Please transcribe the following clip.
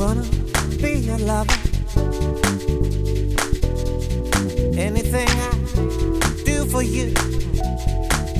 gonna be your lover. Anything I do for you,